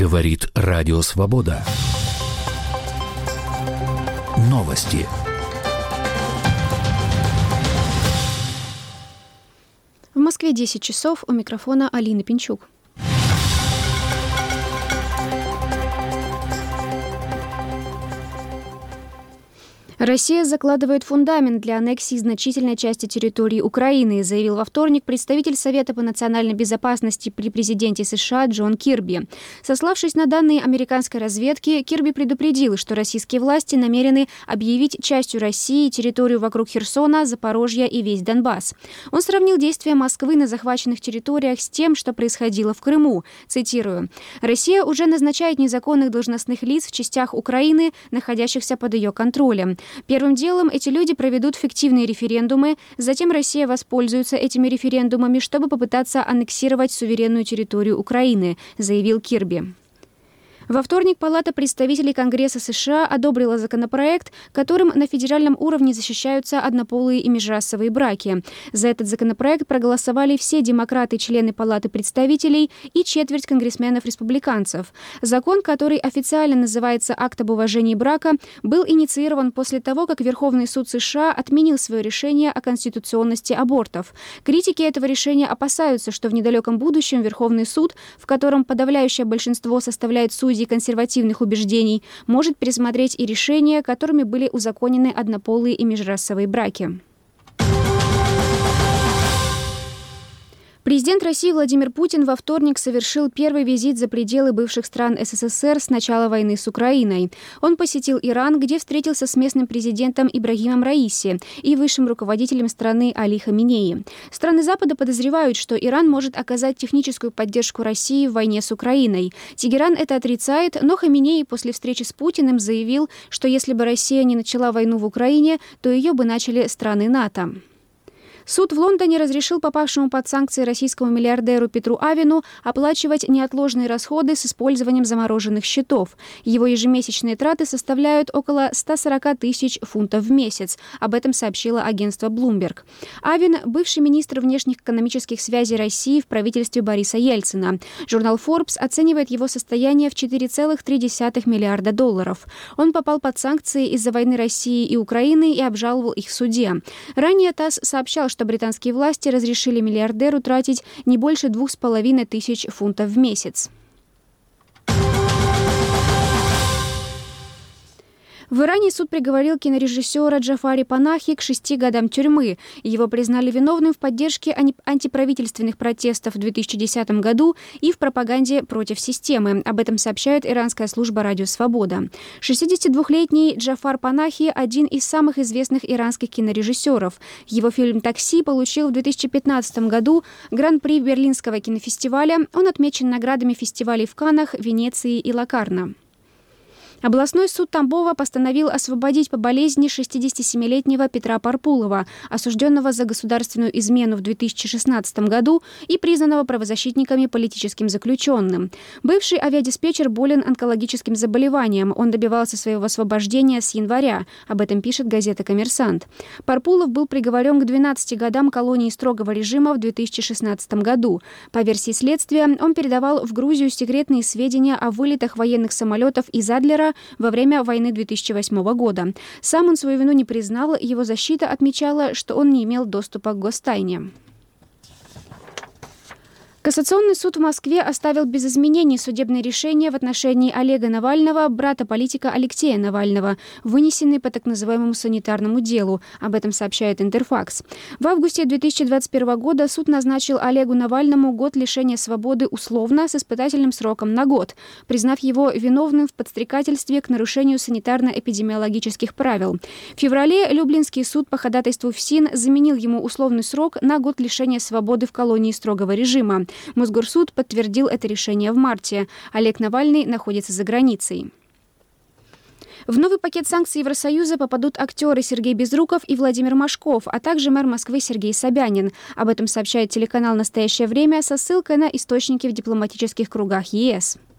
Говорит Радио Свобода. Новости. В Москве 10 часов, у микрофона Алина Пинчук. Россия закладывает фундамент для аннексии значительной части территории Украины, заявил во вторник представитель Совета по национальной безопасности при президенте США Джон Кирби. Сославшись на данные американской разведки, Кирби предупредил, что российские власти намерены объявить частью России территорию вокруг Херсона, Запорожья и весь Донбасс. Он сравнил действия Москвы на захваченных территориях с тем, что происходило в Крыму. Цитирую: «Россия уже назначает незаконных должностных лиц в частях Украины, находящихся под ее контролем. Первым делом эти люди проведут фиктивные референдумы, затем Россия воспользуется этими референдумами, чтобы попытаться аннексировать суверенную территорию Украины», заявил Кирби. Во вторник Палата представителей Конгресса США одобрила законопроект, которым на федеральном уровне защищаются однополые и межрасовые браки. За этот законопроект проголосовали все демократы, члены Палаты представителей и четверть конгрессменов-республиканцев. Закон, который официально называется «Акт об уважении брака», был инициирован после того, как Верховный суд США отменил свое решение о конституционности абортов. Критики этого решения опасаются, что в недалеком будущем Верховный суд, в котором подавляющее большинство составляет судьи консервативных убеждений, может пересмотреть и решения, которыми были узаконены однополые и межрасовые браки. Президент России Владимир Путин во вторник совершил первый визит за пределы бывших стран СССР с начала войны с Украиной. Он посетил Иран, где встретился с местным президентом Ибрагимом Раиси и высшим руководителем страны Али Хаминеи. Страны Запада подозревают, что Иран может оказать техническую поддержку России в войне с Украиной. Тегеран это отрицает, но Хаминеи после встречи с Путиным заявил, что если бы Россия не начала войну в Украине, то ее бы начали страны НАТО. Суд в Лондоне разрешил попавшему под санкции российскому миллиардеру Петру Авину оплачивать неотложные расходы с использованием замороженных счетов. Его ежемесячные траты составляют около 140 тысяч фунтов в месяц. Об этом сообщило агентство Bloomberg. Авин – бывший министр внешних экономических связей России в правительстве Бориса Ельцина. Журнал Forbes оценивает его состояние в $4,3 миллиарда. Он попал под санкции из-за войны России и Украины и обжаловал их в суде. Ранее ТАСС сообщал, что британские власти разрешили миллиардеру тратить не больше 2500 фунтов в месяц. В Иране суд приговорил кинорежиссера Джафари Панахи к 6 годам тюрьмы. Его признали виновным в поддержке антиправительственных протестов в 2010 году и в пропаганде против системы. Об этом сообщает иранская служба «Радио Свобода». 62-летний Джафар Панахи – один из самых известных иранских кинорежиссеров. Его фильм «Такси» получил в 2015 году гран-при Берлинского кинофестиваля. Он отмечен наградами фестивалей в Каннах, Венеции и Локарно. Областной суд Тамбова постановил освободить по болезни 67-летнего Петра Парпулова, осужденного за государственную измену в 2016 году и признанного правозащитниками политическим заключенным. Бывший авиадиспетчер болен онкологическим заболеванием. Он добивался своего освобождения с января. Об этом пишет газета «Коммерсант». Парпулов был приговорен к 12 годам колонии строгого режима в 2016 году. По версии следствия, он передавал в Грузию секретные сведения о вылетах военных самолетов из Адлера во время войны 2008 года. Сам он свою вину не признал, его защита отмечала, что он не имел доступа к гостайне. Кассационный суд в Москве оставил без изменений судебное решение в отношении Олега Навального, брата политика Алексея Навального, вынесенный по так называемому санитарному делу. Об этом сообщает Интерфакс. В августе 2021 года суд назначил Олегу Навальному год лишения свободы условно с испытательным сроком на год, признав его виновным в подстрекательстве к нарушению санитарно-эпидемиологических правил. В феврале Люблинский суд по ходатайству ФСИН заменил ему условный срок на год лишения свободы в колонии строгого режима. Мосгорсуд подтвердил это решение в марте. Олег Навальный находится за границей. В новый пакет санкций Евросоюза попадут актеры Сергей Безруков и Владимир Машков, а также мэр Москвы Сергей Собянин. Об этом сообщает телеканал «Настоящее время» со ссылкой на источники в дипломатических кругах ЕС.